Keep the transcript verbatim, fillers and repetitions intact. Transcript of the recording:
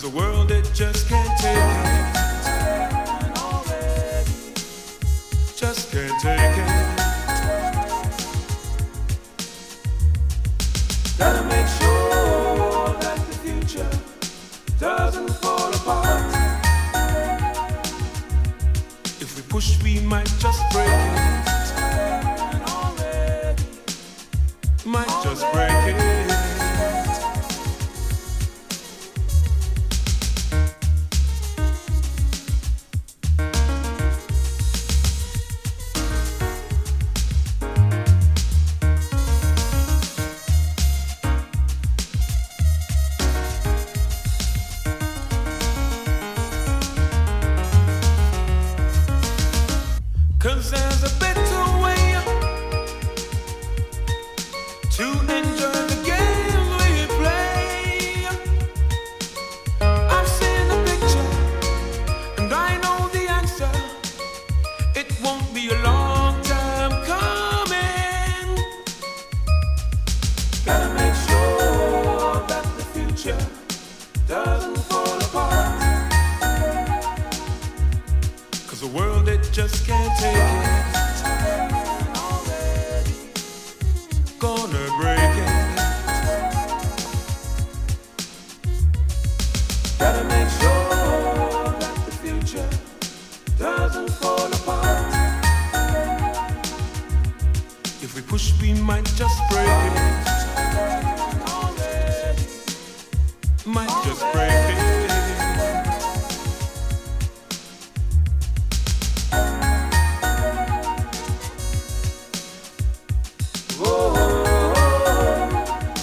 the world, it just can't take it. Just can't take it. Gotta make sure that the future doesn't fall apart. If we push, we might just break it. Might just break it. Cause there's a better way to enjoy the game we play. I've seen the picture and I know the answer. It won't be a long time coming. Gotta make sure that the future doesn't fall apart. Cause the world, it just can't take it.